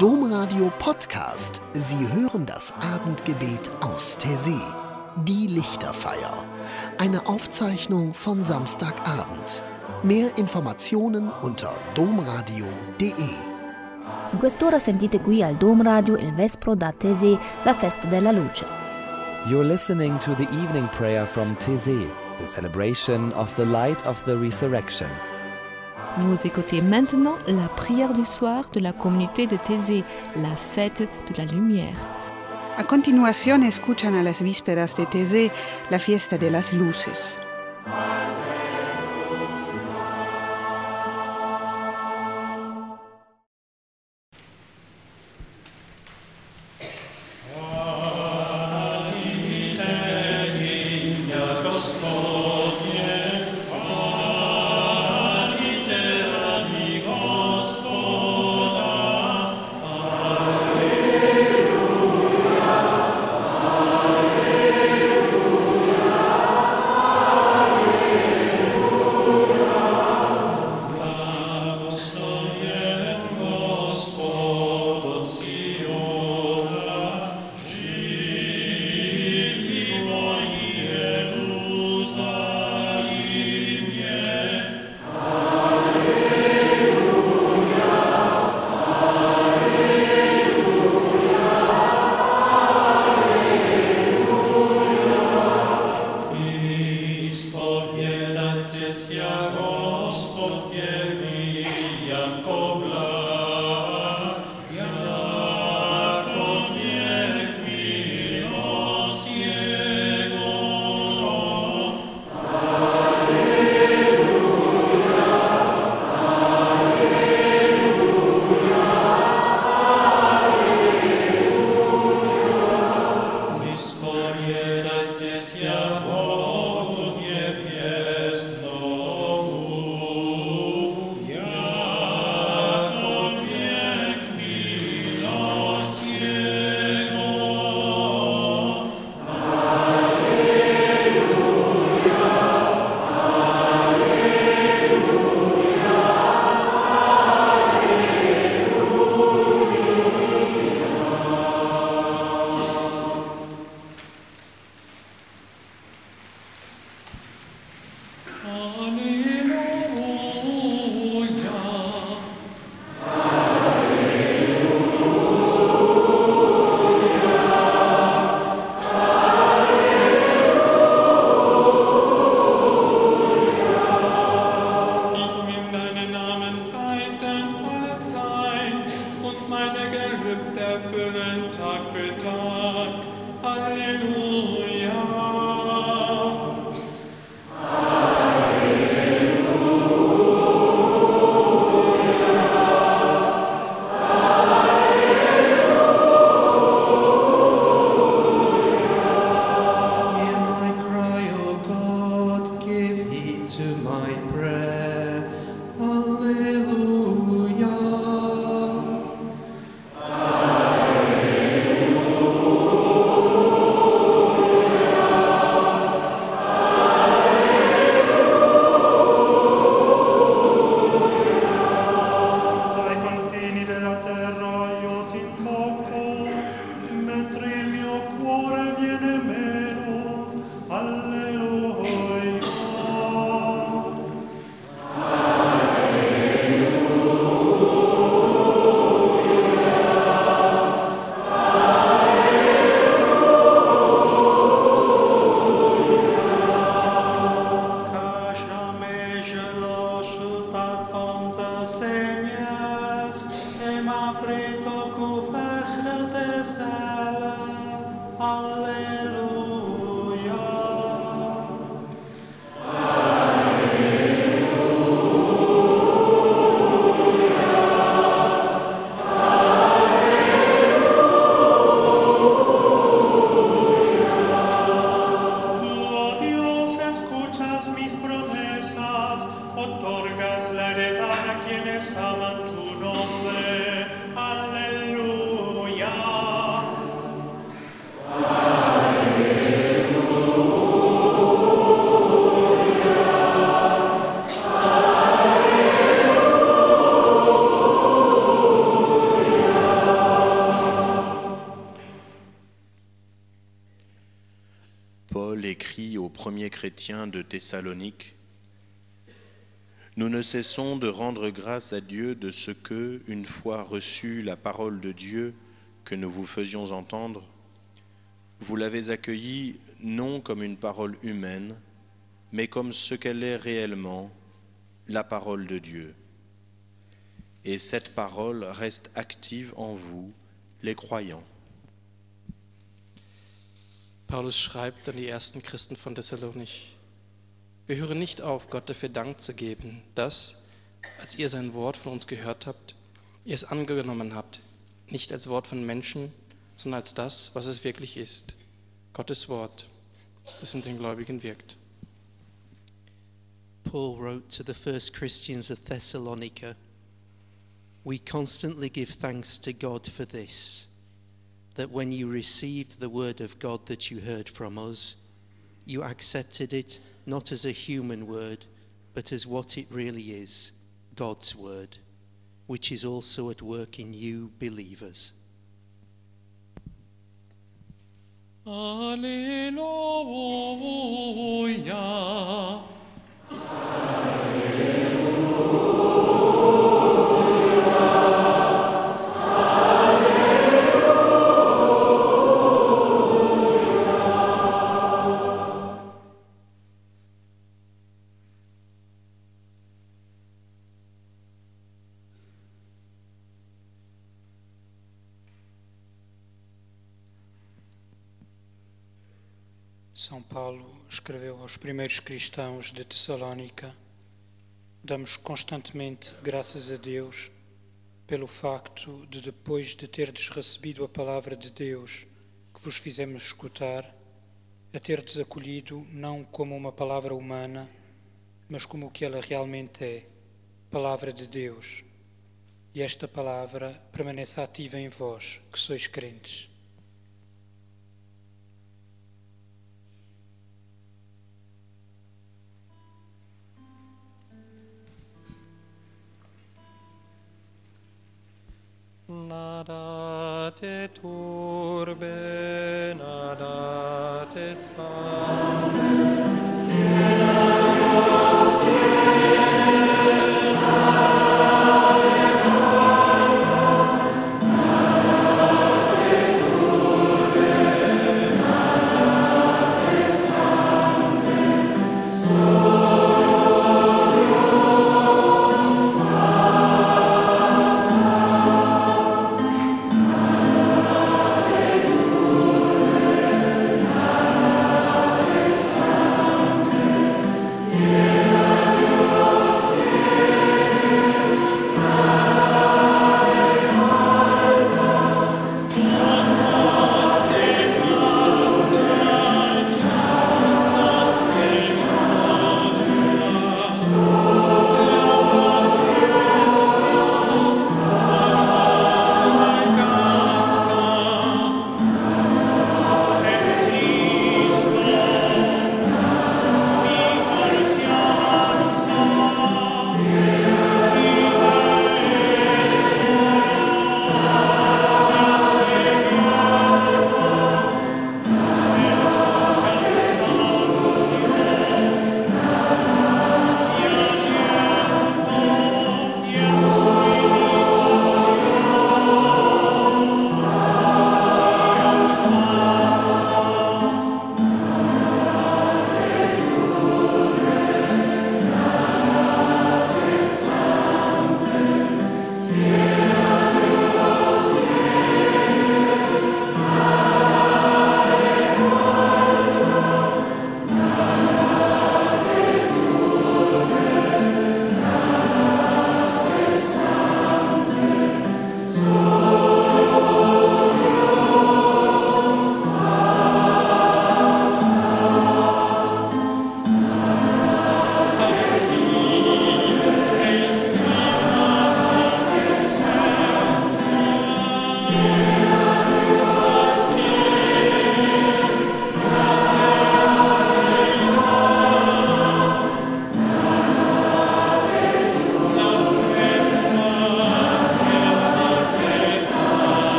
Domradio Podcast. Sie hören das Abendgebet aus Taizé. Die Lichterfeier. Eine Aufzeichnung von Samstagabend. Mehr Informationen unter domradio.de. In quest'ora sentite qui al Dom Radio il Vespro da Taizé, la festa della luce. You're listening to the evening prayer from Taizé, the celebration of the light of the resurrection. Vous écoutez maintenant la prière du soir de la communauté de Taizé, la fête de la lumière. A continuación escuchan a las vísperas de Taizé, la fiesta de las luces. chrétiens de Thessalonique, nous ne cessons de rendre grâce à Dieu de ce que, une fois reçue la parole de Dieu que nous vous faisions entendre, vous l'avez accueillie non comme une parole humaine, mais comme ce qu'elle est réellement, la parole de Dieu. Et cette parole reste active en vous, les croyants. Paulus schreibt an die ersten Christen von Thessalonich: Wir hören nicht auf, Gott dafür Dank zu geben, dass, als ihr sein Wort von uns gehört habt, ihr es angenommen habt, nicht als Wort von Menschen, sondern als das, was es wirklich ist, Gottes Wort, das in den Gläubigen wirkt. Paul wrote to the first Christians of Thessalonica, "We constantly give thanks to God for this, that when you received the word of God that you heard from us, you accepted it not as a human word, but as what it really is, God's word, which is also at work in you believers." Alleluia. São Paulo escreveu aos primeiros cristãos de Tessalónica: damos constantemente graças a Deus pelo facto de, depois de terdes recebido a palavra de Deus que vos fizemos escutar, a terdes acolhido não como uma palavra humana, mas como o que ela realmente é, palavra de Deus. E esta palavra permanece ativa em vós, que sois crentes. Nada te turbe, nada te spavente. Yeah.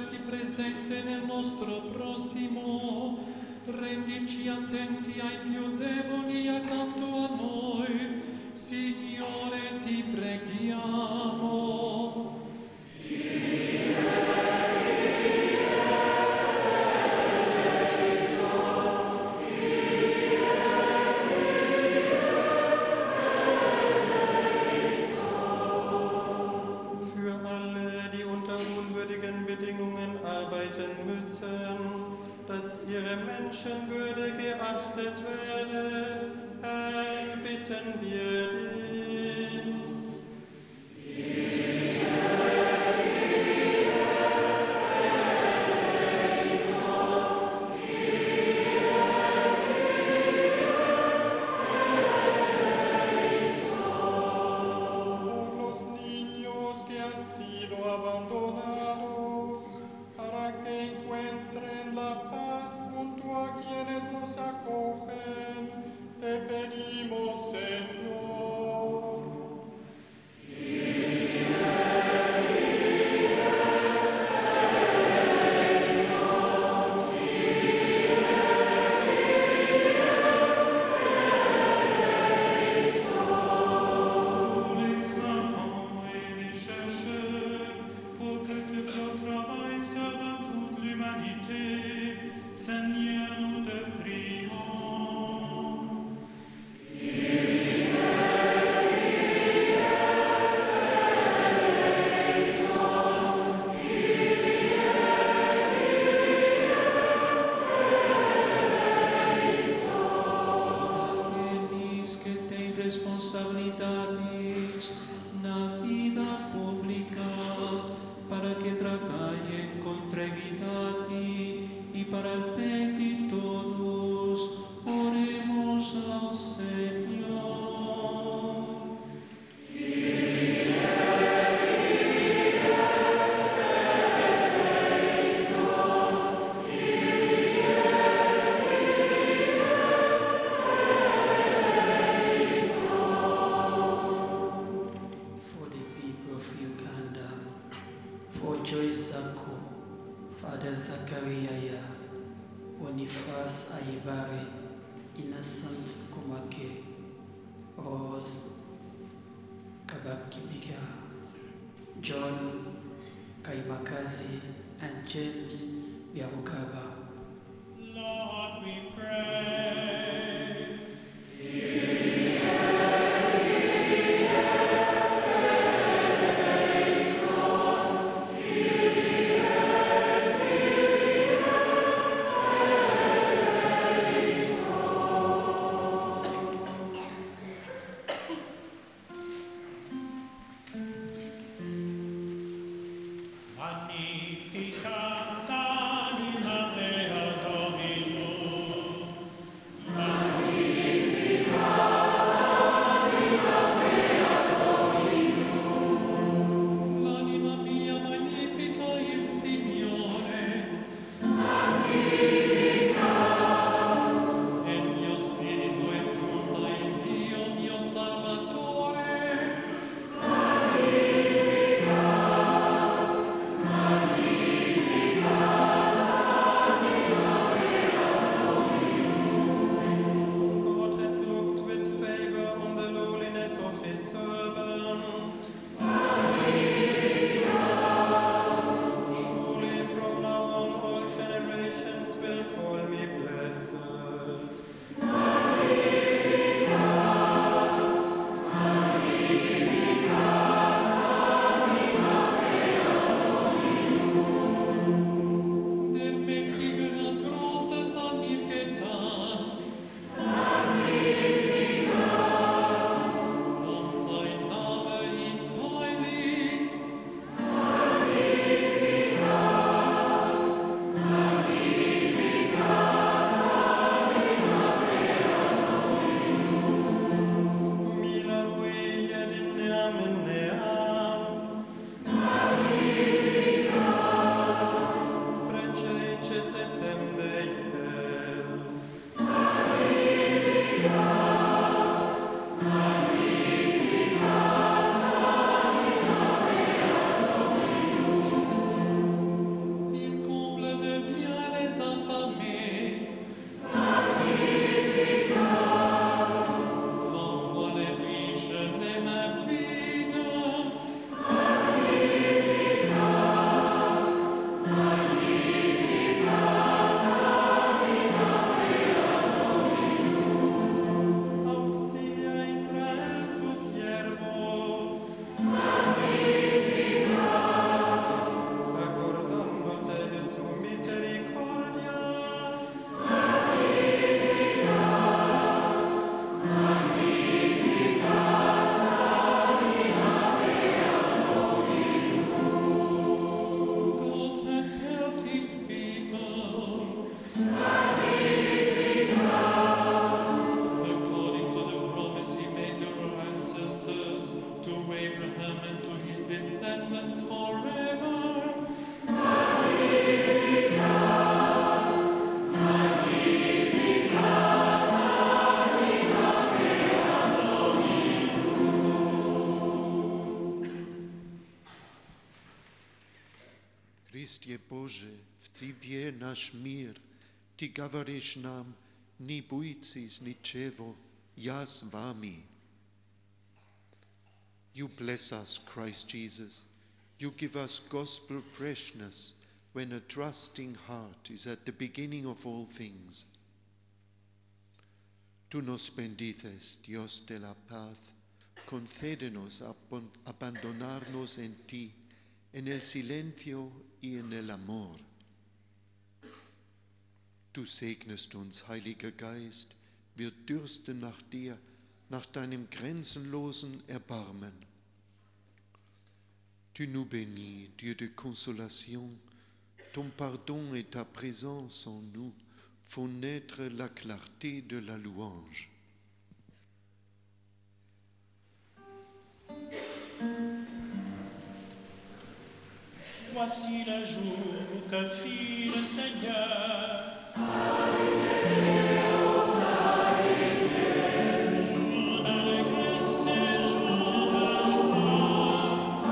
conoscerti presente nel nostro prossimo, rendici attenti ai più deboli accanto a noi, Signore ti preghiamo. Dass ihre Menschenwürde geachtet werde, erbitten wir dich. Por los niños que han sido abandonados, para que encuentren la paz junto a quienes los acogen, te pedimos, Señor. Tous les enfants et les chercheurs, pour que tout ton travail serve à toute l'humanité, Seigneur, nous te prions. Aqueles que têm responsabilidades na vida pública, para que trabalhem com integridade e para o bem de todos, oremos ao Senhor. For the people of Uganda, for Joyce Zako, Father Zachariah, Boniface Ayebare, Innocent Kumake, Rose Kabakibika, John Kaimakazi, and James Biarukaba. Lord, we pray. Magnificat anima Bože, v Tibě náš mír, ty govoriš nám, ni bojci z ničevo, já s vámi. You bless us, Christ Jesus. You give us gospel freshness when a trusting heart is at the beginning of all things. Tú nos bendices, Dios de la paz. Concédenos abandonarnos en ti, en el silencio y en el amor. Du segnest uns, Heiliger Geist, wir dürsten nach dir, nach deinem grenzenlosen Erbarmen. Tu nous bénis, Dieu de consolation, ton pardon et ta présence en nous font naître la clarté de la louange. Voici le jour que fit le Seigneur. Jour d'allégresse et jour de joie.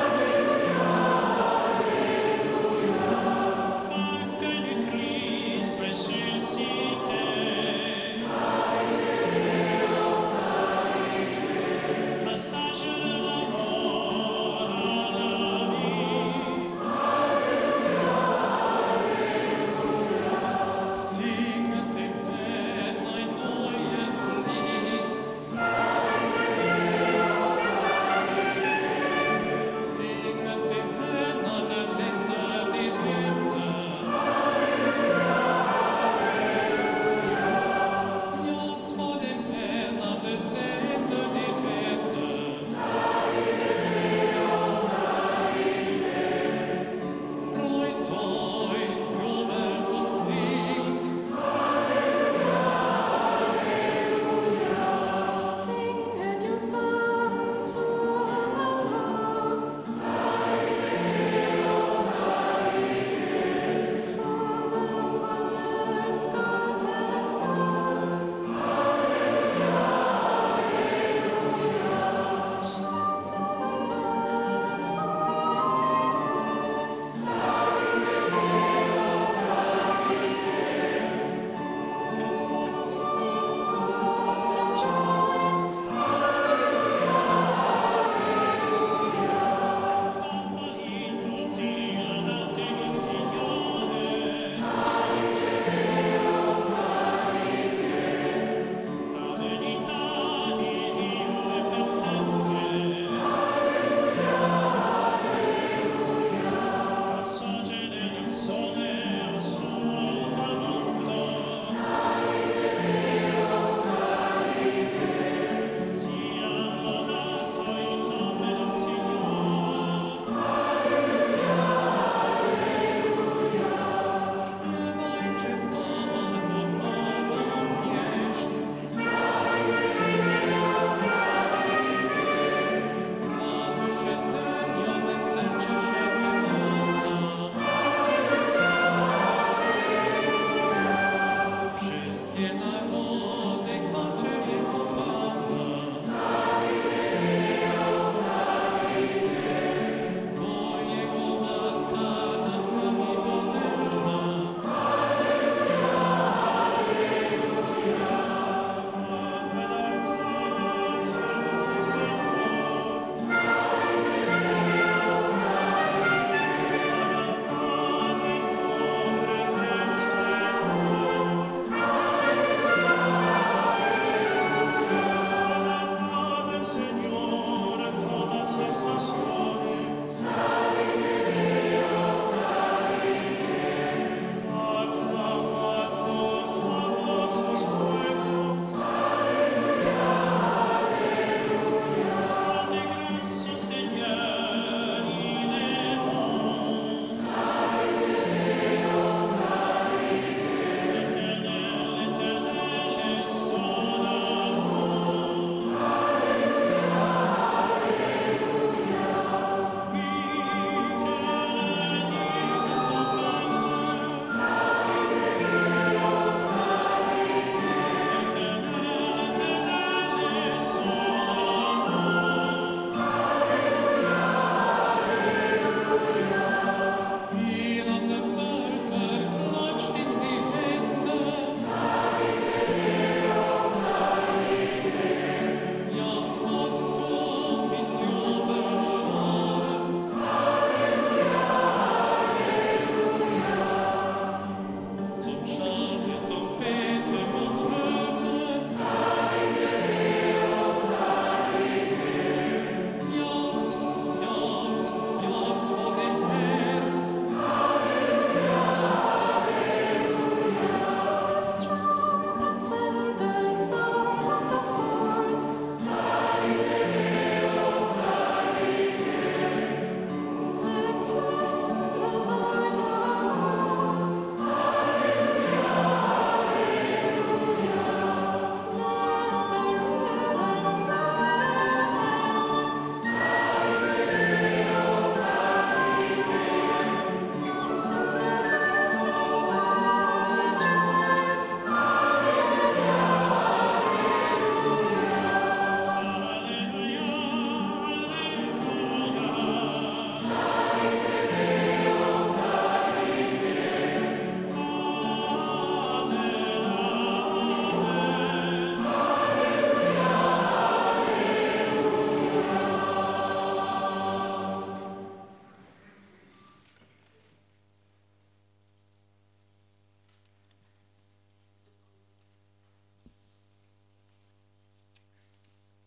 Vainqueur du Christ ressuscité. Passage de la mort à la vie. Sing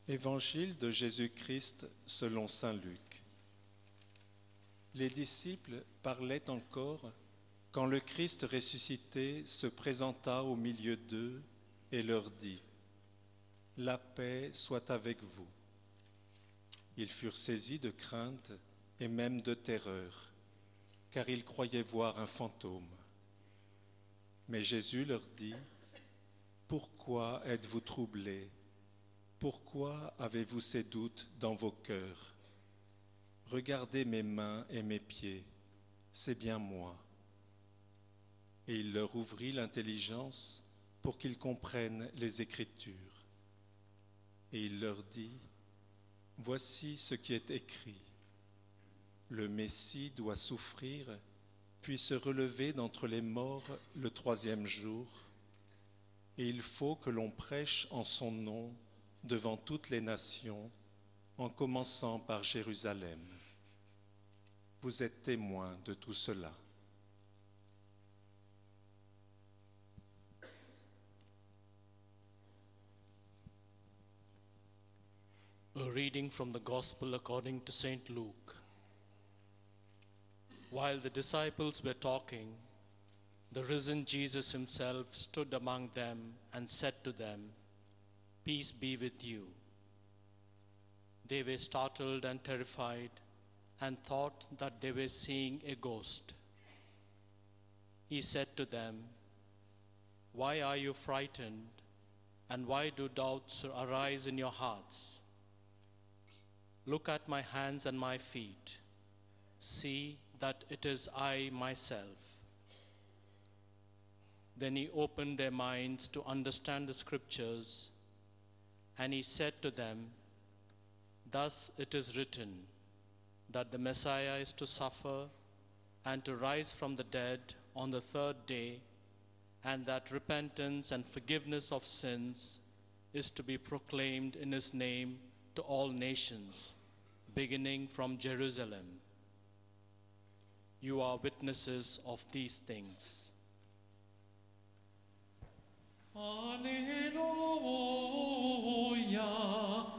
Évangile de Jésus-Christ selon saint Luc. Les disciples parlaient encore quand le Christ ressuscité se présenta au milieu d'eux et leur dit : « La paix soit avec vous. » Ils furent saisis de crainte et même de terreur, car ils croyaient voir un fantôme. Mais Jésus leur dit : « Pourquoi êtes-vous troublés ? Pourquoi avez-vous ces doutes dans vos cœurs ? Regardez mes mains et mes pieds, c'est bien moi. » Et il leur ouvrit l'intelligence pour qu'ils comprennent les Écritures. Et il leur dit : « Voici ce qui est écrit. Le Messie doit souffrir, puis se relever d'entre les morts le 3e jour, et il faut que l'on prêche en son nom devant toutes les nations, en commençant par Jérusalem. Vous êtes témoins de tout cela. » A reading from the Gospel according to St. Luke. While the disciples were talking, the risen Jesus himself stood among them and said to them, "Peace be with you." They were startled and terrified and thought that they were seeing a ghost. He said to them, "Why are you frightened, and why do doubts arise in your hearts? Look at my hands and my feet. See that it is I myself." Then he opened their minds to understand the scriptures, and he said to them, "Thus it is written, that the Messiah is to suffer and to rise from the dead on the 3rd day, and that repentance and forgiveness of sins is to be proclaimed in his name to all nations, beginning from Jerusalem. You are witnesses of these things." Alleluia.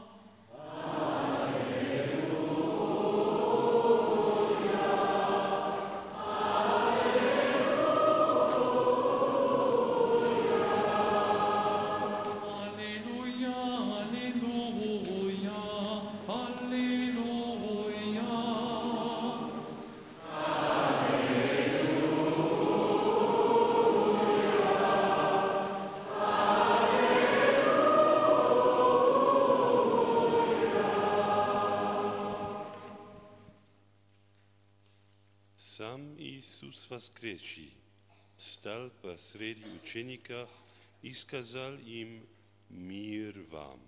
Sam Isus воскресший стал посреди учеников и сказал им: „Мир вам!“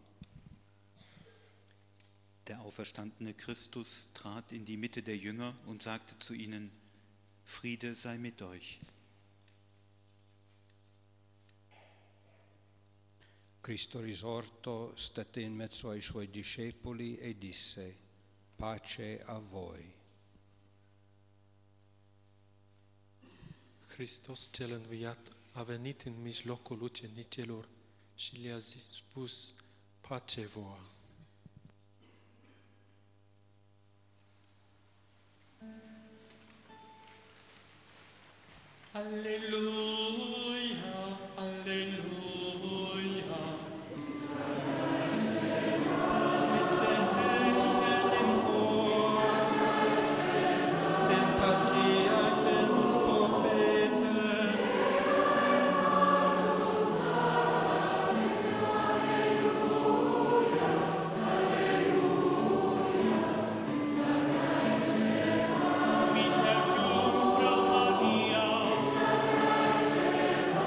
Der auferstandene Christus trat in die Mitte der Jünger und sagte zu ihnen: Friede sei mit euch. Cristo risorto stette in mezzo ai suoi discepoli e disse: Pace a voi. Hristos cel înviat a venit în mijlocul ucenicilor și le-a spus: pace vouă. Alleluia, alleluia. Maria,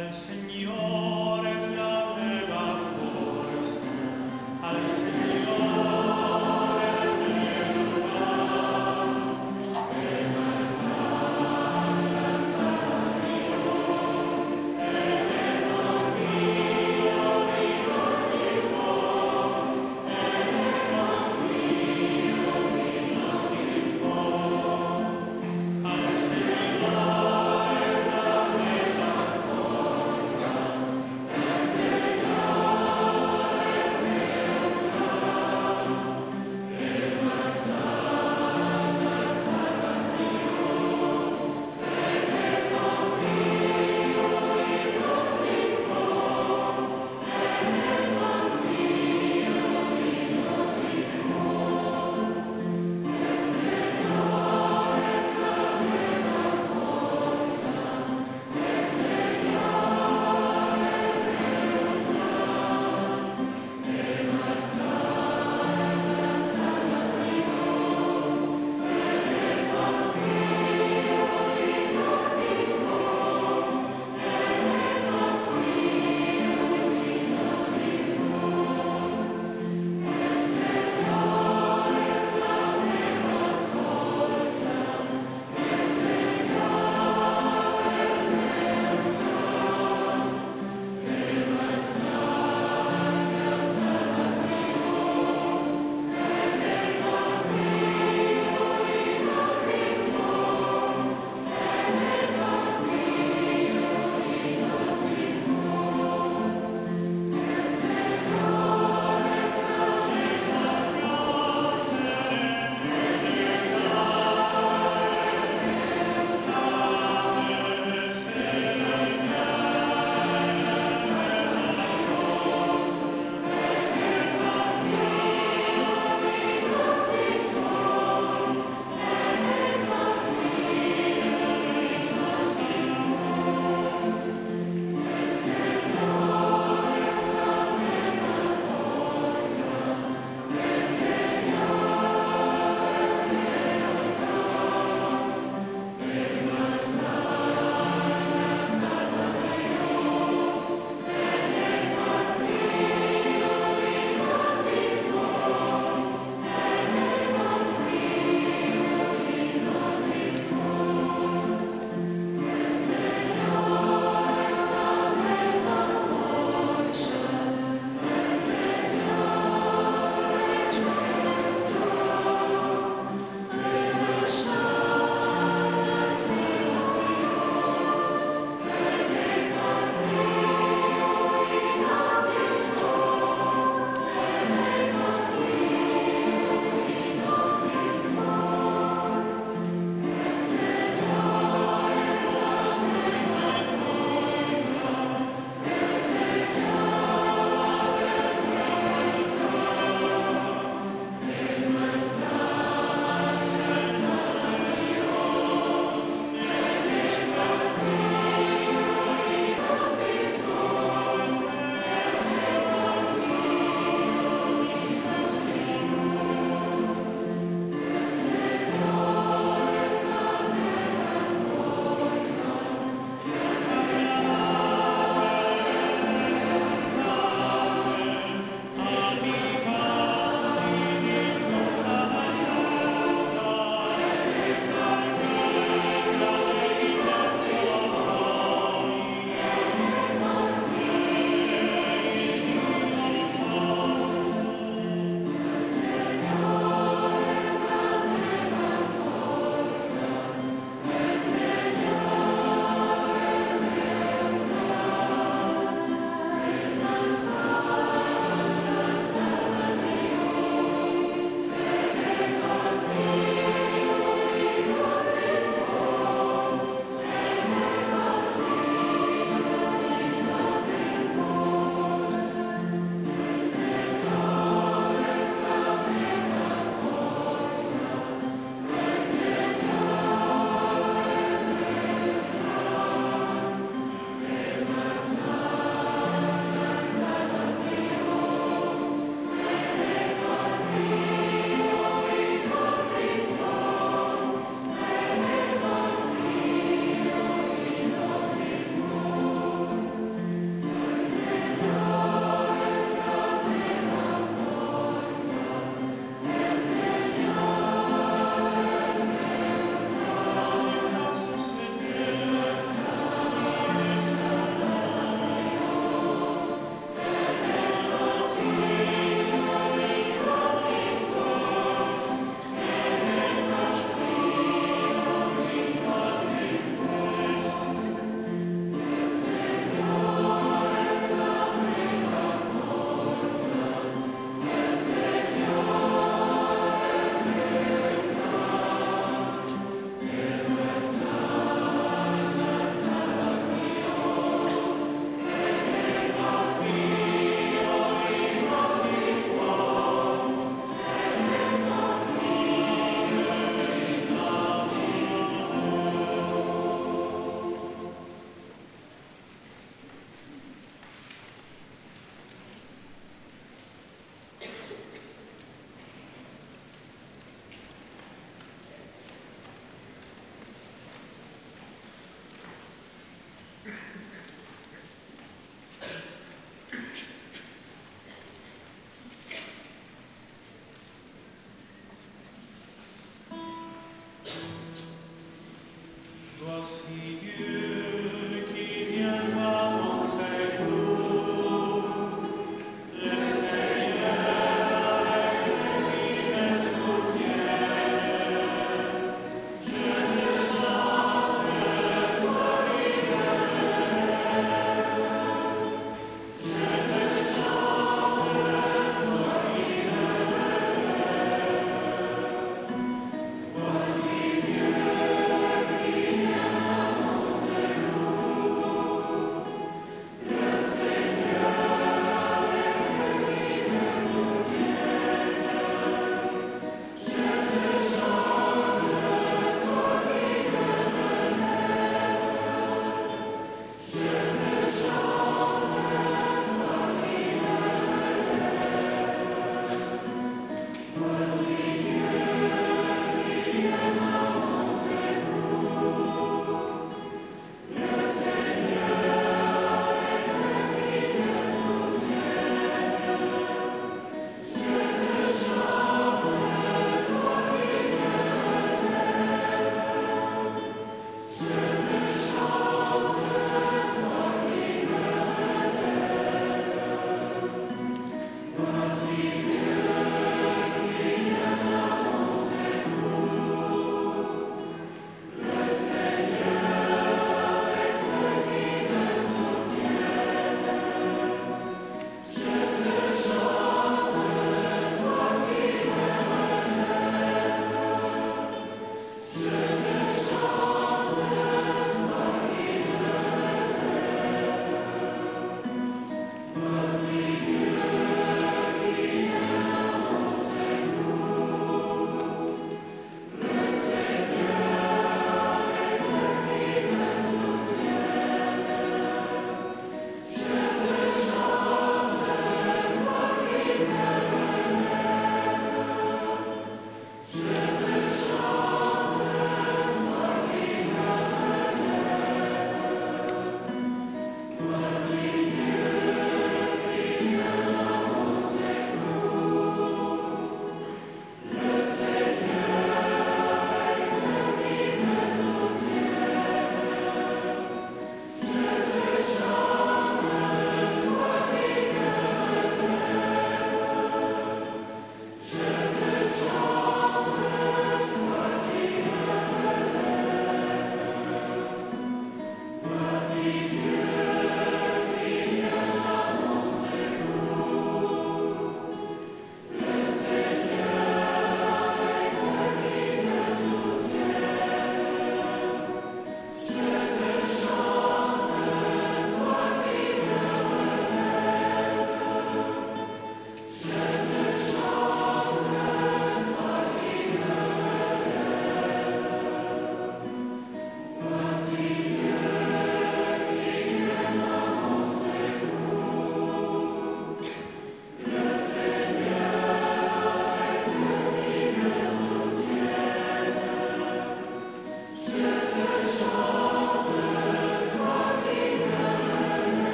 al Señor.